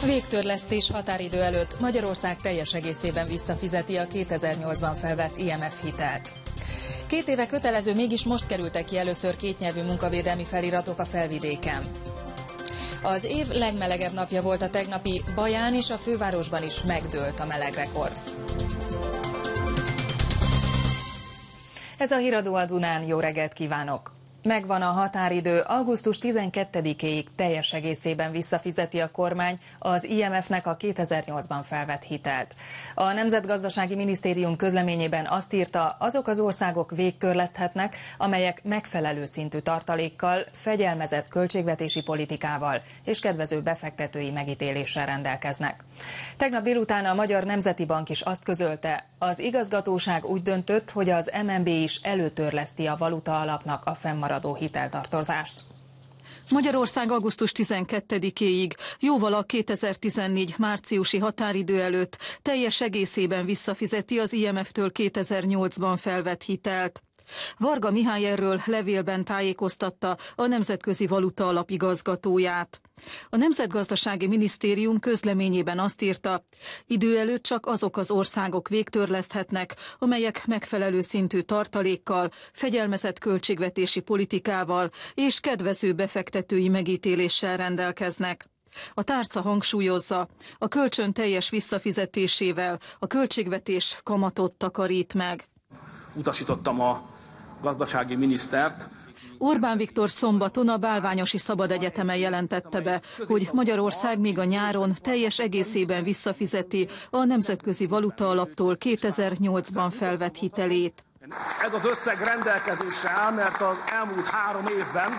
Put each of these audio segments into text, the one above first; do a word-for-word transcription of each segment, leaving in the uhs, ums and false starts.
Végtörlesztés határidő előtt Magyarország teljes egészében visszafizeti a kétezer-nyolcban felvett I M F hitelt. Két éve kötelező, mégis most kerültek ki először kétnyelvű munkavédelmi feliratok a Felvidéken. Az év legmelegebb napja volt a tegnapi, Baján és a fővárosban is megdőlt a melegrekord. Ez a Híradó a Dunán, jó reggelt kívánok! Megvan a határidő, augusztus tizenkettedikéig teljes egészében visszafizeti a kormány az I M F-nek a kétezer-nyolcban felvett hitelt. A Nemzetgazdasági Minisztérium közleményében azt írta, azok az országok végtörleszthetnek, amelyek megfelelő szintű tartalékkal, fegyelmezett költségvetési politikával és kedvező befektetői megítéléssel rendelkeznek. Tegnap délután a Magyar Nemzeti Bank is azt közölte, az igazgatóság úgy döntött, hogy az M N B is előtörleszti a valuta alapnak a fennmaradó hiteltartozást. Magyarország augusztus tizenkettedikéig, jóval a kétezer-tizennégy márciusi határidő előtt teljes egészében visszafizeti az I M F-től kétezer-nyolcban felvett hitelt. Varga Mihály erről levélben tájékoztatta a Nemzetközi Valuta Alap igazgatóját. A Nemzetgazdasági Minisztérium közleményében azt írta, idő előtt csak azok az országok végtörleszthetnek, amelyek megfelelő szintű tartalékkal, fegyelmezett költségvetési politikával és kedvező befektetői megítéléssel rendelkeznek. A tárca hangsúlyozza, a kölcsön teljes visszafizetésével a költségvetés kamatot takarít meg. Utasítottam a gazdasági minisztert. Orbán Viktor szombaton a Bálványosi Szabadegyetemen jelentette be, hogy Magyarország még a nyáron teljes egészében visszafizeti a Nemzetközi Valuta Alaptól kétezer-nyolcban felvett hitelét. Ez az összeg rendelkezésre áll, mert az elmúlt három évben,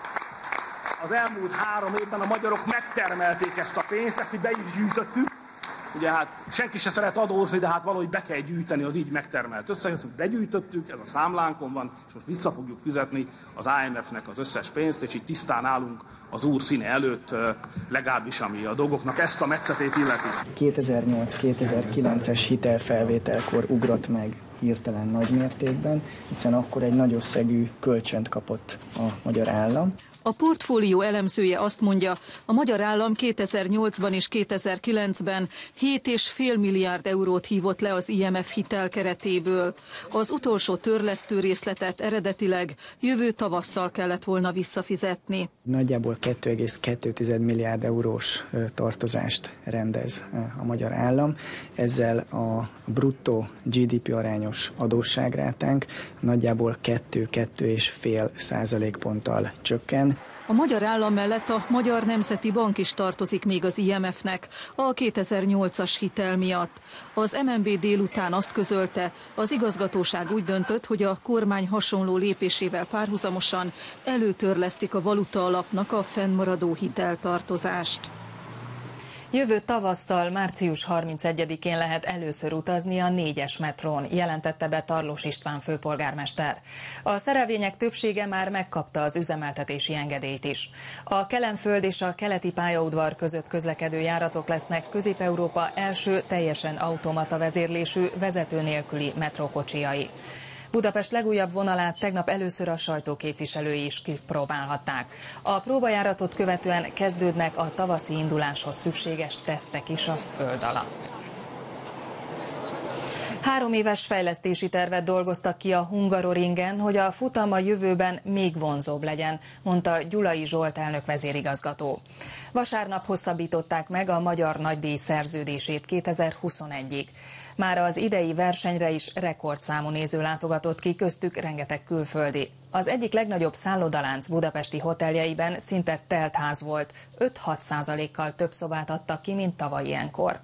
az elmúlt három évben a magyarok megtermelték ezt a pénzt, ezt mi be is gyűjtöttük. Ugye hát senki se szeret adózni, de hát valahogy be kell gyűjteni az így megtermelt összeget, ezt begyűjtöttük, ez a számlánkon van, és most vissza fogjuk fizetni az I M F-nek az összes pénzt, és így tisztán állunk az Úr színe előtt, legalábbis ami a dolgoknak ezt a metszetét illeti. kétezer-nyolc-kétezer-kilences hitelfelvételkor ugrott meg hirtelen nagy mértékben, hiszen akkor egy nagy összegű kölcsönt kapott a magyar állam. A portfólió elemzője azt mondja, a magyar állam kétezer-nyolcban és kétezer-kilencben hét egész öt milliárd eurót hívott le az I M F hitel keretéből. Az utolsó törlesztő részletet eredetileg jövő tavasszal kellett volna visszafizetni. Nagyjából két egész kettő milliárd eurós tartozást rendez a magyar állam. Ezzel a bruttó G D P arányos adósságrátánk nagyjából kettő-kettő egész öt százalékponttal csökken. A magyar állam mellett a Magyar Nemzeti Bank is tartozik még az I M F-nek a kétezer-nyolcas hitel miatt. Az M N B délután azt közölte, az igazgatóság úgy döntött, hogy a kormány hasonló lépésével párhuzamosan előtörlesztik a valuta alapnak a fennmaradó hiteltartozást. Jövő tavasszal, március harmincegyedikén lehet először utazni a négyes metrón, jelentette be Tarlós István főpolgármester. A szerelvények többsége már megkapta az üzemeltetési engedélyt is. A Kelenföld és a keleti pályaudvar között közlekedő járatok lesznek Közép-Európa első teljesen automata vezérlésű, vezető nélküli metrókocsijai. Budapest legújabb vonalát tegnap először a sajtóképviselői is kipróbálhatták. A próbajáratot követően kezdődnek a tavaszi induláshoz szükséges tesztek is a föld alatt. Három éves fejlesztési tervet dolgoztak ki a Hungaroringen, hogy a futam a jövőben még vonzóbb legyen, mondta Gyulai Zsolt elnök vezérigazgató. Vasárnap hosszabbították meg a magyar nagydíj szerződését kétezer-huszonegyig. Már az idei versenyre is rekordszámú néző látogatott ki, köztük rengeteg külföldi. Az egyik legnagyobb szállodalánc budapesti hoteljeiben szinte telt ház volt, öt-hat százalékkal több szobát adtak ki, mint tavaly ilyenkor.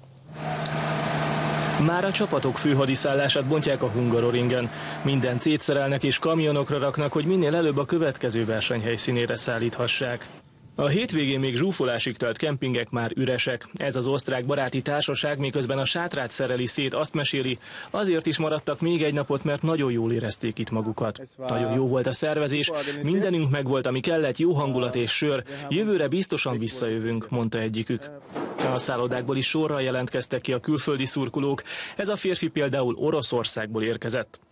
Már a csapatok főhadiszállását bontják a Hungaroringen. Mindent szétszerelnek és kamionokra raknak, hogy minél előbb a következő verseny helyszínére szállíthassák. A hétvégén még zsúfolásig telt kempingek már üresek. Ez az osztrák baráti társaság, miközben a sátrát szereli szét, azt meséli, azért is maradtak még egy napot, mert nagyon jól érezték itt magukat. Nagyon jó volt a szervezés, mindenünk megvolt, ami kellett, jó hangulat és sör, jövőre biztosan visszajövünk, mondta egyikük. A szállodákból is sorral jelentkeztek ki a külföldi szurkolók, ez a férfi például Oroszországból érkezett.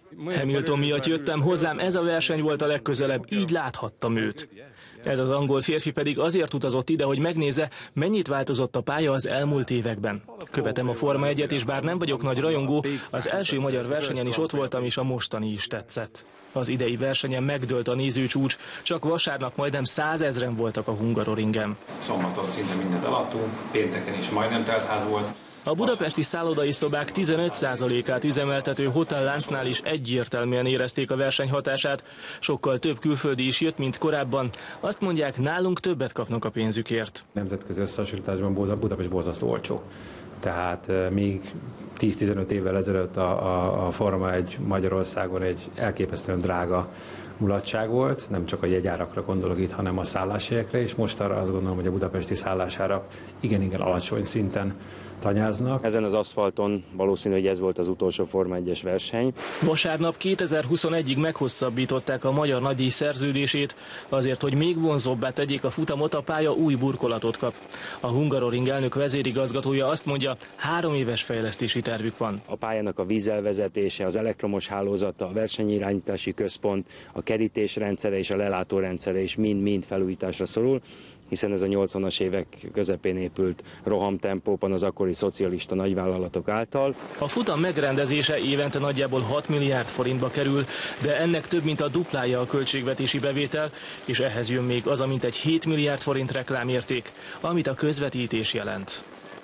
Hamilton miatt jöttem, hozzám ez a verseny volt a legközelebb, így láthattam őt. Ez az angol férfi pedig azért utazott ide, hogy megnézze, mennyit változott a pálya az elmúlt években. Követem a Forma egyet, és bár nem vagyok nagy rajongó, az első magyar versenyen is ott voltam, és a mostani is tetszett. Az idei versenyen megdőlt a nézőcsúcs, csak vasárnap majdnem százezren voltak a Hungaroringen. Szombaton szinte mindent eladtunk, pénteken is majdnem teltház volt. A budapesti szállodai szobák tizenöt százalékát üzemeltető hotelláncnál is egyértelműen érezték a verseny hatását. Sokkal több külföldi is jött, mint korábban. Azt mondják, nálunk többet kapnak a pénzükért. Nemzetközi összehasonlításban Budapest borzasztó olcsó. Tehát még tíz-tizenöt évvel ezelőtt a, a, a Forma egy Magyarországon egy elképesztően drága mulatság volt, nem csak a jegyárakra gondolok itt, hanem a szálláshelyekre, és most arra azt gondolom, hogy a budapesti szállásárak igen-igen alacsony szinten tanyáznak. Ezen az aszfalton valószínű, hogy ez volt az utolsó Forma egyes verseny. Vasárnap kétezer-huszonegyig meghosszabbították a magyar nagydíj szerződését, azért, hogy még vonzóbbá tegyék a futamot, a pálya új burkolatot kap. A Hungaroring elnök vezérigazgatója azt mondja, három éves fejlesztési tervük van. A pályának a vízelvezetése, az elektromos hálózata, a versenyirányítási központ, a kerítésrendszere és a lelátórendszere is mind-mind felújításra szorul, hiszen ez a nyolcvanas évek közepén épült rohamtempóban az akkori szocialista nagyvállalatok által. A futam megrendezése évente nagyjából hat milliárd forintba kerül, de ennek több mint a duplája a költségvetési bevétel, és ehhez jön még az a mintegy hét milliárd forint reklámérték, amit a közvetítés jelent.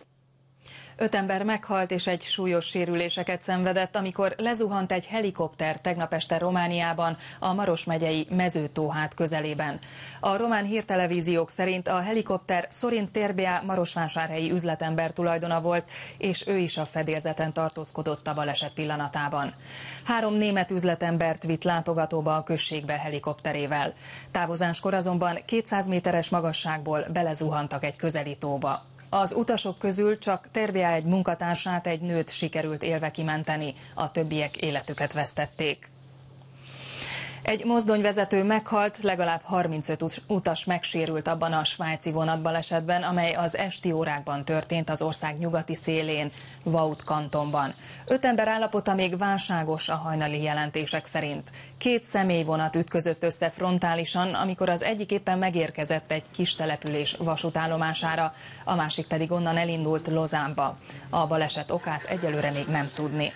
Öt ember meghalt és egy súlyos sérüléseket szenvedett, amikor lezuhant egy helikopter tegnap este Romániában, a Maros megyei Mezőtóhát közelében. A román hírtelevíziók szerint a helikopter Sorin Terbia marosvásárhelyi üzletember tulajdona volt, és ő is a fedélzeten tartózkodott a baleset pillanatában. Három német üzletembert vitt látogatóba a községbe helikopterével. Távozáskor azonban kétszáz méteres magasságból belezuhantak egy közeli tóba. Az utasok közül csak Terbia egy munkatársát, egy nőt sikerült élve kimenteni, a többiek életüket vesztették. Egy mozdonyvezető meghalt, legalább harmincöt utas megsérült abban a svájci vonatbalesetben, amely az esti órákban történt az ország nyugati szélén, Vaud kantonban. Öt ember állapota még válságos a hajnali jelentések szerint. Két személyvonat ütközött össze frontálisan, amikor az egyik éppen megérkezett egy kis település vasútállomására, a másik pedig onnan elindult Lozánba. A baleset okát egyelőre még nem tudni.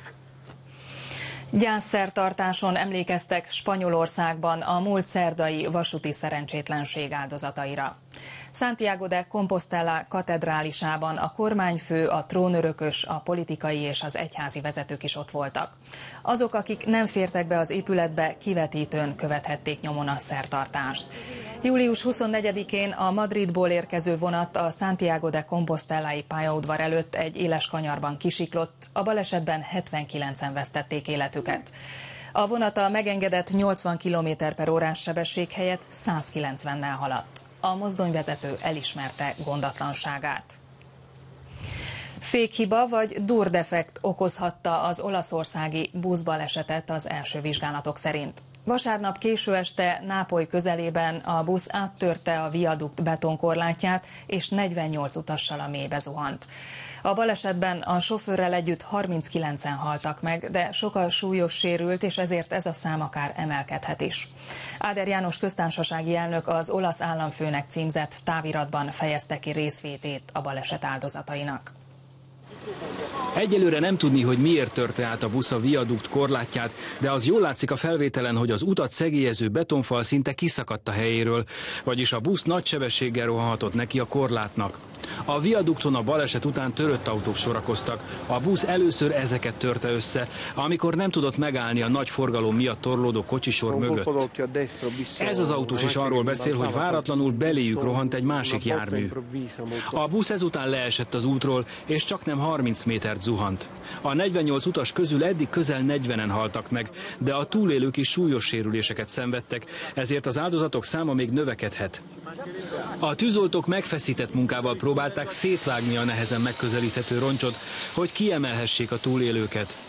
Gyászszertartáson emlékeztek Spanyolországban a múlt szerdai vasúti szerencsétlenség áldozataira. Santiago de Compostela katedrálisában a kormányfő, a trónörökös, a politikai és az egyházi vezetők is ott voltak. Azok, akik nem fértek be az épületbe, kivetítőn követhették nyomon a szertartást. július huszonnegyedikén a Madridból érkező vonat a Santiago de Compostelai pályaudvar előtt egy éles kanyarban kisiklott, a balesetben hetvenkilencen vesztették életüket. A vonat a megengedett nyolcvan kilométer per órás sebesség helyett száz kilencvennel haladt. A mozdonyvezető elismerte gondatlanságát. Fékhiba vagy durdefekt okozhatta az olaszországi buszbalesetet az első vizsgálatok szerint. Vasárnap késő este Nápoly közelében a busz áttörte a viadukt betonkorlátját, és negyvennyolc utassal a mélybe zuhant. A balesetben a sofőrrel együtt harminckilencen haltak meg, de sokkal súlyos sérült, és ezért ez a szám akár emelkedhet is. Áder János köztársasági elnök az olasz államfőnek címzett táviratban fejezte ki részvétét a baleset áldozatainak. Egyelőre nem tudni, hogy miért törte át a busz a viadukt korlátját, de az jól látszik a felvételen, hogy az utat szegélyező betonfal szinte kiszakadt a helyéről, vagyis a busz nagy sebességgel rohanhatott neki a korlátnak. A viadukton a baleset után törött autók sorakoztak. A busz először ezeket törte össze, amikor nem tudott megállni a nagy forgalom miatt torlódó kocsisor mögött. Ez az autós is arról beszél, hogy váratlanul beléjük rohant egy másik jármű. A busz ezután leesett az útról, és csaknem harminc métert zuhant. A negyvennyolc utas közül eddig közel negyvenen haltak meg, de a túlélők is súlyos sérüléseket szenvedtek, ezért az áldozatok száma még növekedhet. A tűzoltók megfeszített munkával próbálták szétvágni a nehezen megközelíthető roncsot, hogy kiemelhessék a túlélőket.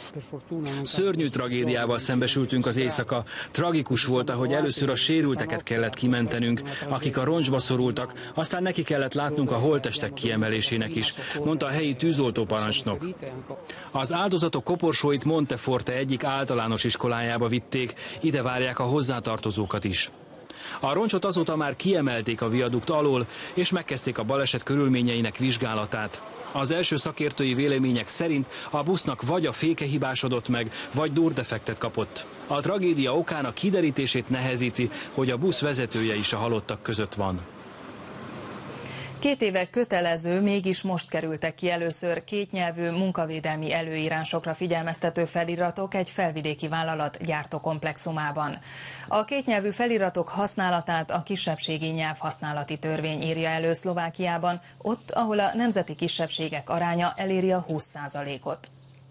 Szörnyű tragédiával szembesültünk az éjszaka. Tragikus volt, ahogy először a sérülteket kellett kimentenünk, akik a roncsba szorultak, aztán neki kellett látnunk a holttestek kiemelésének is, mondta a helyi tűzoltóparancsnok. Az áldozatok koporsóit Monteforte egyik általános iskolájába vitték, ide várják a hozzátartozókat is. A roncsot azóta már kiemelték a viadukt alól, és megkezdték a baleset körülményeinek vizsgálatát. Az első szakértői vélemények szerint a busznak vagy a féke hibásodott meg, vagy durdefektet kapott. A tragédia okának kiderítését nehezíti, hogy a busz vezetője is a halottak között van. Két éve kötelező, mégis most kerültek ki először kétnyelvű munkavédelmi előírásokra figyelmeztető feliratok egy felvidéki vállalat gyártókomplexumában. A kétnyelvű feliratok használatát a kisebbségi nyelvhasználati törvény írja elő Szlovákiában, ott, ahol a nemzeti kisebbségek aránya eléri a húsz százalékot.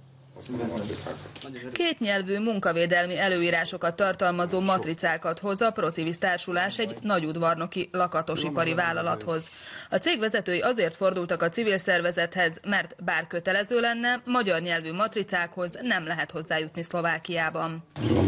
Kétnyelvű munkavédelmi előírásokat tartalmazó matricákat hoz a Procivis társulás egy nagyudvarnoki lakatosipari vállalathoz. A cég vezetői azért fordultak a civil szervezethez, mert bár kötelező lenne, magyar nyelvű matricákhoz nem lehet hozzájutni Szlovákiában.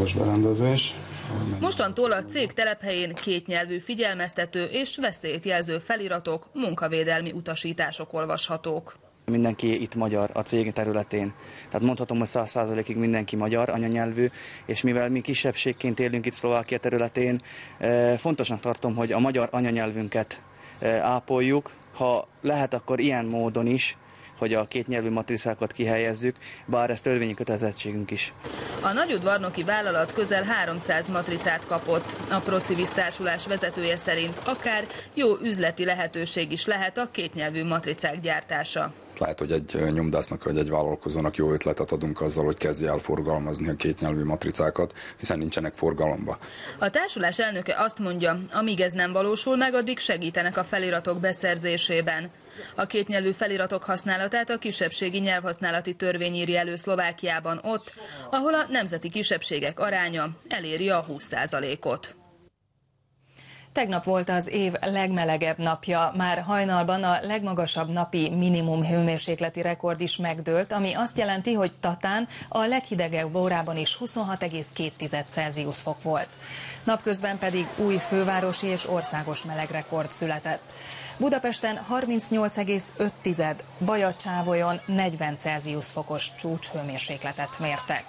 Mostantól a cég telephelyén kétnyelvű figyelmeztető és veszélyt jelző feliratok, munkavédelmi utasítások olvashatók. Mindenki itt magyar a cég területén. Tehát mondhatom, hogy száz százalékig mindenki magyar anyanyelvű, és mivel mi kisebbségként élünk itt Szlovákia területén, fontosnak tartom, hogy a magyar anyanyelvünket ápoljuk. Ha lehet, akkor ilyen módon is, hogy a kétnyelvű matricákat kihelyezzük, bár ez törvényi kötelezettségünk is. A nagyudvarnoki vállalat közel háromszáz matricát kapott. A Procivis társulás vezetője szerint akár jó üzleti lehetőség is lehet a kétnyelvű matricák gyártása. Lehet, hogy egy nyomdásznak vagy egy vállalkozónak jó ötletet adunk azzal, hogy kezdje el forgalmazni a kétnyelvű matricákat, hiszen nincsenek forgalomba. A társulás elnöke azt mondja, amíg ez nem valósul meg, addig segítenek a feliratok beszerzésében. A kétnyelvű feliratok használatát a kisebbségi nyelvhasználati törvény írja elő Szlovákiában ott, ahol a nemzeti kisebbségek aránya eléri a húsz százalékot. Tegnap volt az év legmelegebb napja, már hajnalban a legmagasabb napi minimum hőmérsékleti rekord is megdőlt, ami azt jelenti, hogy Tatán a leghidegebb órában is huszonhat egész két Celsius fok volt. Napközben pedig új fővárosi és országos melegrekord született. Budapesten harmincnyolc egész öt, Bajacsávolyon negyven Celsius fokos csúcshőmérsékletet mértek.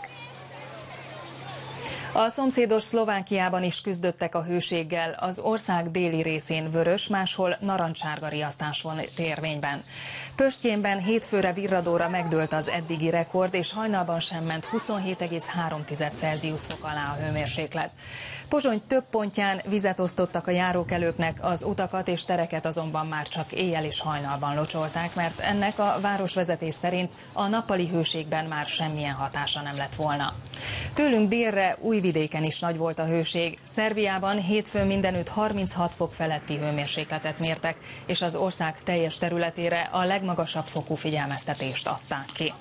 A szomszédos Szlovákiában is küzdöttek a hőséggel, az ország déli részén vörös, máshol narancsárga riasztás van érvényben. Pöstjénben hétfőre virradóra megdőlt az eddigi rekord, és hajnalban sem ment huszonhét egész három Celsius fok alá a hőmérséklet. Pozsony több pontján vizet osztottak a járókelőknek, az utakat és tereket azonban már csak éjjel és hajnalban locsolták, mert ennek a városvezetés szerint a nappali hőségben már semmilyen hatása nem lett volna. Tőlünk délre Újvidéken is nagy volt a hőség. Szerbiában hétfőn mindenütt harminchat fok feletti hőmérsékletet mértek, és az ország teljes területére a legmagasabb fokú figyelmeztetést adták ki.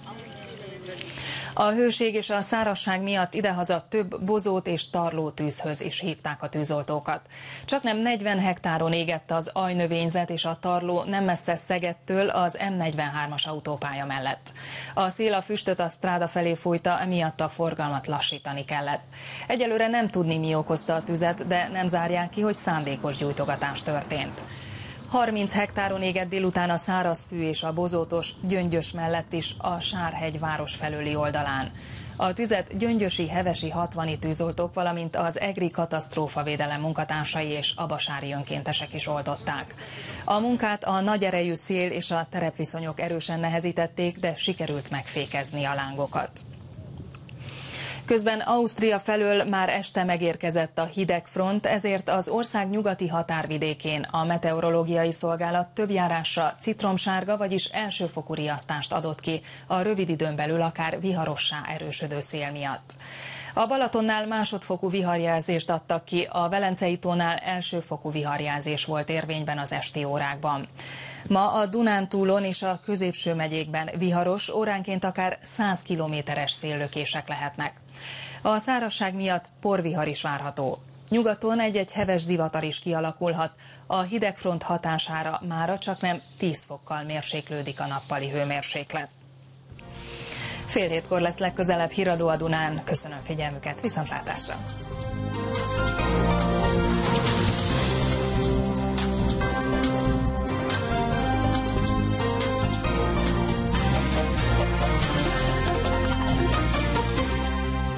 A hőség és a szárazság miatt idehaza több bozót és tarlótűzhöz is hívták a tűzoltókat. Csaknem negyven hektáron égett az ajnövényzet és a tarló nem messze Szegedtől az M negyvenhármas autópálya mellett. A szél a füstöt a stráda felé fújta, emiatt a forgalmat lassítani kellett. Egyelőre nem tudni, mi okozta a tüzet, de nem zárják ki, hogy szándékos gyújtogatás történt. harminc hektáron égett délután a szárazfű és a bozótos Gyöngyös mellett is a Sárhegy város felőli oldalán. A tüzet gyöngyösi, hevesi hatvani tűzoltók, valamint az egri katasztrófavédelem munkatársai és abasári önkéntesek is oldották. A munkát a nagy erejű szél és a terepviszonyok erősen nehezítették, de sikerült megfékezni a lángokat. Közben Ausztria felől már este megérkezett a hideg front, ezért az ország nyugati határvidékén a meteorológiai szolgálat több járásra citromsárga, vagyis elsőfokú riasztást adott ki a rövid időn belül akár viharossá erősödő szél miatt. A Balatonnál másodfokú viharjelzést adtak ki, a Velencei tónál elsőfokú viharjelzés volt érvényben az esti órákban. Ma a Dunántúlon és a középső megyékben viharos, óránként akár száz kilométeres széllökések lehetnek. A szárazság miatt porvihar is várható. Nyugaton egy-egy heves zivatar is kialakulhat, a hidegfront hatására mára csaknem tíz fokkal mérséklődik a nappali hőmérséklet. Fél hétkor lesz legközelebb Híradó a Dunán. Köszönöm figyelmüket, viszontlátásra!